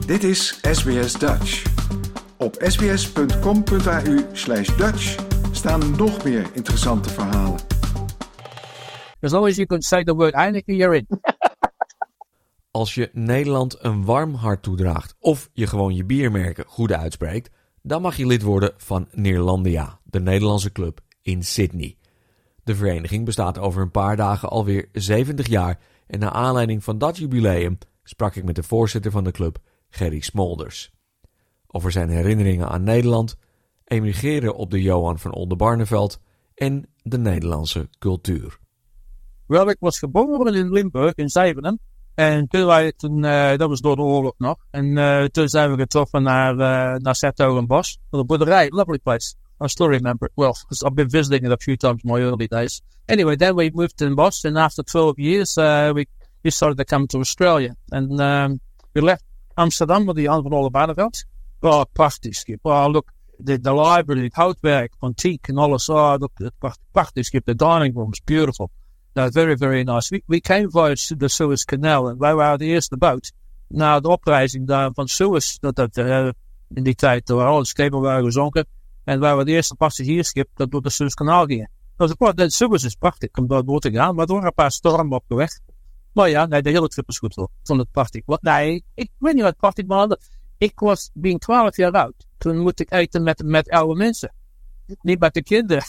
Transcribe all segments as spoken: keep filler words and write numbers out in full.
Dit is S B S Dutch. Op sbs.com.au slash Dutch staan nog meer interessante verhalen. As long as you can say the word Heineken, you're in. Als je Nederland een warm hart toedraagt of je gewoon je biermerken goed uitspreekt, dan mag je lid worden van Neerlandia, de Nederlandse club in Sydney. De vereniging bestaat over een paar dagen alweer zeventig jaar en naar aanleiding van dat jubileum sprak ik met de voorzitter van de club, Gerry Smolders. Over zijn herinneringen aan Nederland, emigreren op de Johan van Oldenbarneveld en de Nederlandse cultuur. Wel, ik was geboren in Limburg in Zevenum. En toen wij, toen, uh, dat was door de oorlog nog. En uh, toen zijn we getrokken naar, uh, naar Zertogenbosch. Naar de boerderij, lovely place. I still remember it well, because I've been visiting it a few times in my early days. Anyway, then we moved to Bosch, and after twelve years, uh, we decided to come to Australia. And um, we left Amsterdam with the Jan van Oldenbarneveld. Oh, prachtig schip. Oh, look, the, the library, het houtwerk, antiek and alles. Oh, look, het prachtig schip. The dining room is beautiful. No, very, very nice. We, we came via the Suez Canal en wij waren de eerste boot na de oprijzing daar van Suez. Dat, dat, uh, in die tijd waren alle schepen waren gezonken. En wij waren de eerste passagiersschip dat door de Suez Kanaal ging. Dat was, de Suez is prachtig om daar door te gaan, maar er waren een paar stormen op de weg. Maar ja, nee, de hele trip is goed hoor. Ik vond het prachtig. Wat, nee, ik weet niet wat prachtig was. Ik was, ben twaalf jaar oud. Toen moest ik eten met, met oude mensen. Niet met de kinderen.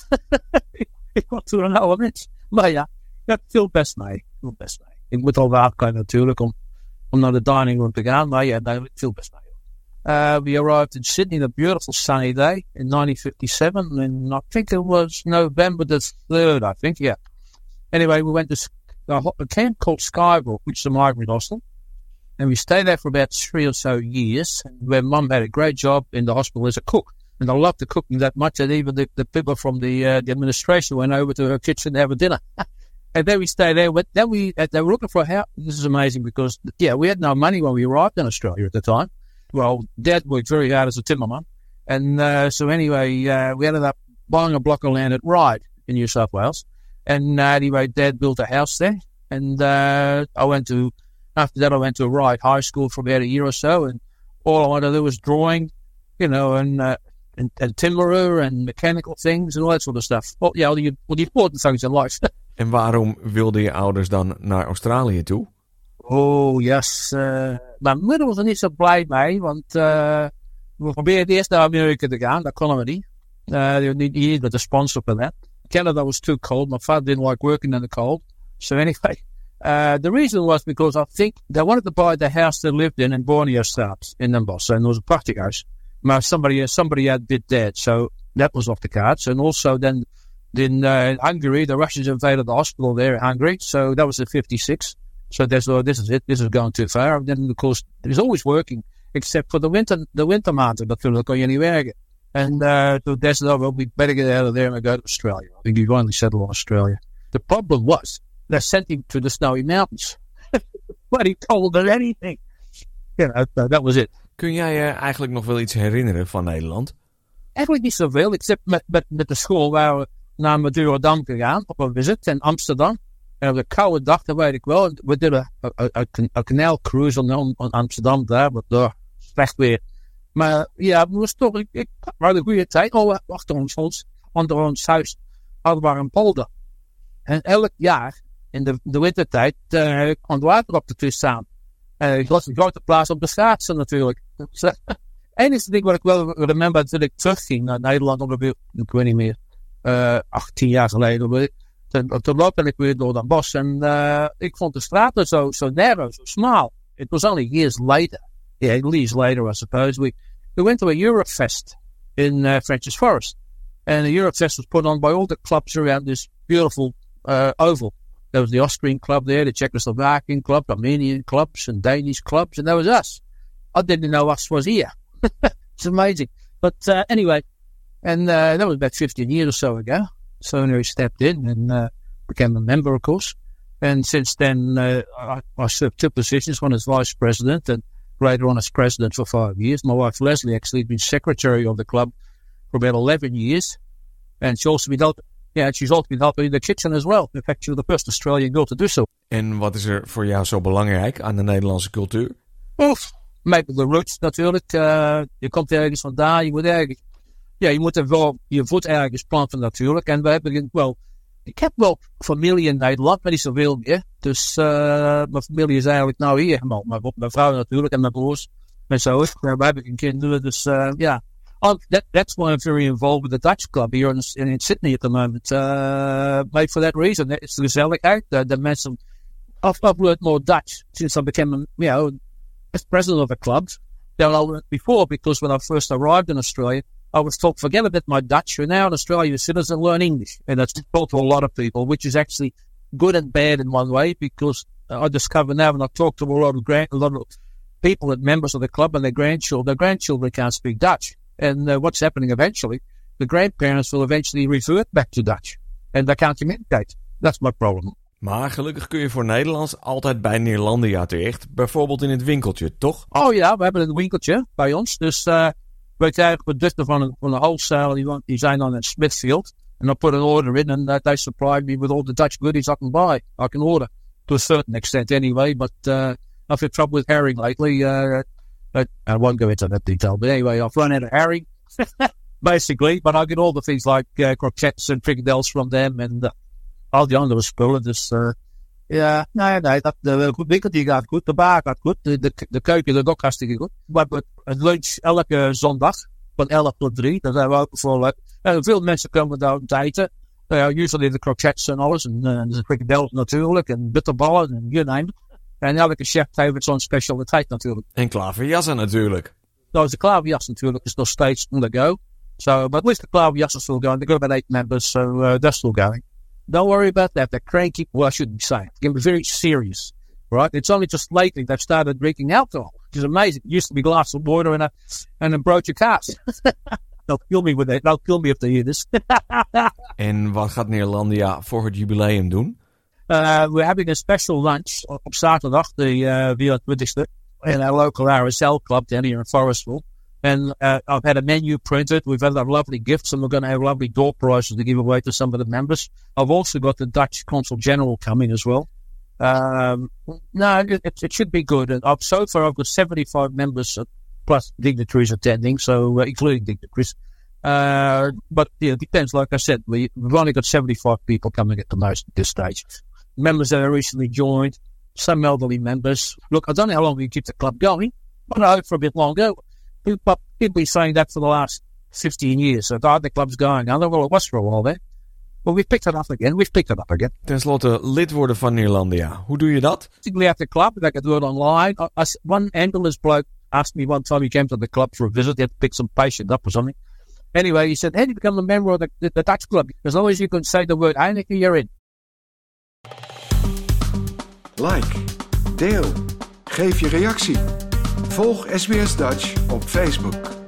Ik was toen een oude mens. Maar ja. Ja, veel best mee. Veel best mee. Ik moet al waken natuurlijk om, om naar de dining room te gaan, maar ja, nee, veel best mee. Uh, we arrived in Sydney on a beautiful sunny day in nineteen fifty-seven, and I think it was November the third, I think, yeah. Anyway, we went to a, a camp called Skybrook, which is a migrant hostel, and we stayed there for about three or so years, where Mum had a great job in the hospital as a cook. And I loved the cooking that much that even the, the people from the, uh, the administration went over to her kitchen to have a dinner. And then we stayed there. But then we uh, they were looking for a house. This is amazing because yeah, we had no money when we arrived in Australia at the time. Well, Dad worked very hard as a timmerman, and uh, so anyway, uh, we ended up buying a block of land at Ryde in New South Wales. And uh, anyway, Dad built a house there, and uh, I went to after that I went to Ryde High School for about a year or so, and all I wanted to do was drawing, you know, and uh, and, and timberer and mechanical things and all that sort of stuff. Well, yeah, all the, all the important things in life. En waarom wilden je ouders dan naar Australië toe? Oh, yes. Uh, mijn moeder was er niet zo blij mee, want uh, we probeerden eerst naar Amerika te gaan. Dat konden we niet. Uh, they needed a sponsor for that. Canada was too cold. My father didn't like working in the cold. So anyway, uh, the reason was because I think they wanted to buy the house they lived in in Borneo Straat in Den Bosch. And it was a prachtig house. But somebody, somebody had bid dead, so that was off the cards. And also then... In uh, Hungary, the Russians invaded the hospital there in Hungary, so that was in fifty-six. So there's, oh, this is it, this is going too far. And then, of course, it was always working, except for the winter the winter months, natuurlijk kon je niet werken. And uh, so they said, oh, well, we better get out of there and go to Australia. I think he finally settled in Australia. The problem was, they sent him to the snowy mountains. But he told them anything. You know, that was it. Kun jij je eigenlijk nog wel iets herinneren van Nederland? Eigenlijk niet zoveel, except met, met, met de school waar we naar Madurodam gegaan op een visit in Amsterdam. En op de koude dag, dat weet ik wel. We deden een kanaal cruise in Amsterdam daar, maar daar slecht weer. Maar ja, we was toch, ik, ik had een goede tijd. Oh, achter ons, ons, onder ons huis hadden we een polder. En elk jaar, in de, de wintertijd, uh, kwam het water op de kust staan. En het was een grote plaats op de schaatsen natuurlijk. Het enige ding wat ik wel remember, dat ik terugging naar Nederland, op de, ik weet niet meer. Uh, achttien jaar geleden. Toen, toen loop ik weer door dat bos en uh, ik vond de straten zo, zo narrow, zo small. It was only years later, yeah, years later I suppose, we, we went to a Eurofest in uh, French's Forest. And the Eurofest was put on by all the clubs around this beautiful uh, oval. There was the Austrian club there, the Czechoslovakian club, Armenian clubs and Danish clubs, and there was us. I didn't know us was here. It's amazing. But uh, anyway, and uh, that was about fifteen years or so ago. So I stepped in and uh, became a member, of course. And since then, uh, I, I served two positions, one as vice president and later on as president for five years. My wife, Leslie, actually had been secretary of the club for about eleven years. And she also been helping, yeah, she's also been helping in the kitchen as well. In fact, she was the first Australian girl to do so. En wat is er voor jou zo belangrijk aan de Nederlandse cultuur? Oof. Maybe de roots natuurlijk. Uh, je komt ergens vandaan, je moet ergens... Ja, je moet er wel je voet ergens planten natuurlijk. En we hebben wel... Ik heb wel familie in Nederland, maar niet zoveel meer. Dus uh, mijn familie is eigenlijk nou hier helemaal. Mijn, mijn vrouw natuurlijk en mijn broers. En zo. We hebben geen kinderen, dus ja. Uh, yeah. Oh, that, that's why I'm very involved with the Dutch club here in, in, in Sydney at the moment. Uh, maybe for that reason. It's the gezelligheid. The, the mensen... I've, I've learned more Dutch since I became, you know, as president of the club than I learned before, because when I first arrived in Australia, I was taught, forget about my Dutch. You're now in Australia, citizens learn English. And that's taught to a lot of people, which is actually good and bad in one way, because uh, I discover now when I talk to a lot of grand, a lot of people that members of the club and their grandchildren, their grandchildren can't speak Dutch. And uh, what's happening eventually, the grandparents will eventually revert back to Dutch. And they can't communicate. That's my problem. Maar gelukkig kun je voor Nederlands altijd bij Neerlandia terecht. Bijvoorbeeld in het winkeltje, toch? Oh ja, we hebben een winkeltje bij ons. Dus uh, we krijgen producten van een, van een wholesale. Die, die zijn dan in Smithfield. And I put an order in and uh, they supply me with all the Dutch goodies I can buy. I can order. To a certain extent anyway. But uh, I've had trouble with herring lately. Uh, I, I won't go into that detail. But anyway, I've run out of herring. Basically. But I get all the things like uh, croquettes and frikandels from them. And... Uh, al die andere spullen, dus uh, ja, nee, nee, dat, de winkeltje gaat goed, de bar gaat goed, de, de, de keuken gaat ook hartstikke goed. We hebben een lunch elke zondag, van elf tot drie, daar zijn we ook voor. Uh, en veel mensen komen daar om te eten, uh, usually de croquettes en alles, en uh, de frikandels natuurlijk, en bitterballen, en you name it. En elke chef heeft zo'n specialiteit natuurlijk. En klaverjassen natuurlijk. Nou, de klaverjas natuurlijk is nog steeds on the go. So, but at least the klaverjas is still going, they've got about eight members, so uh, they're still going. Don't worry about that. They're cranky. Well, I shouldn't be saying. It can be very serious, right? It's only just lately they've started drinking alcohol, which is amazing. It used to be a glass of water and a and a broach of cast. They'll kill me with it. They'll kill me if they hear this. En wat gaat Neerlandia voor het jubileum doen? Uh, we're having a special lunch op zaterdag, de uh, vierentwintigste, in our local R S L club down here in Forestville. And uh, I've had a menu printed. We've had lovely gifts, and we're going to have lovely door prizes to give away to some of the members. I've also got the Dutch Consul General coming as well. Um, no, it, it should be good. And I've, so far, I've got seventy-five members uh, plus dignitaries attending, so uh, including dignitaries. Uh, but yeah, it depends. Like I said, we, we've only got seventy-five people coming at the most at this stage. Members that have recently joined, some elderly members. Look, I don't know how long we keep the club going, but I hope for a bit longer. But people been saying that for the last fifteen years. So the club's going on. Well, it was for a while there. But we've picked it up again. We've picked it up again. Ten slotte, lid worden van Neerlandia. Hoe doe je dat? Basically at the club. They can do it online. I, I, one ambulance bloke asked me one time, he came to the club for a visit. He had to pick some patient up or something. Anyway, he said, how do you become a member of the, the, the Dutch club? As long as you can say the word Heineken, you're in. Like, deel, geef je reactie. Volg S B S Dutch op Facebook.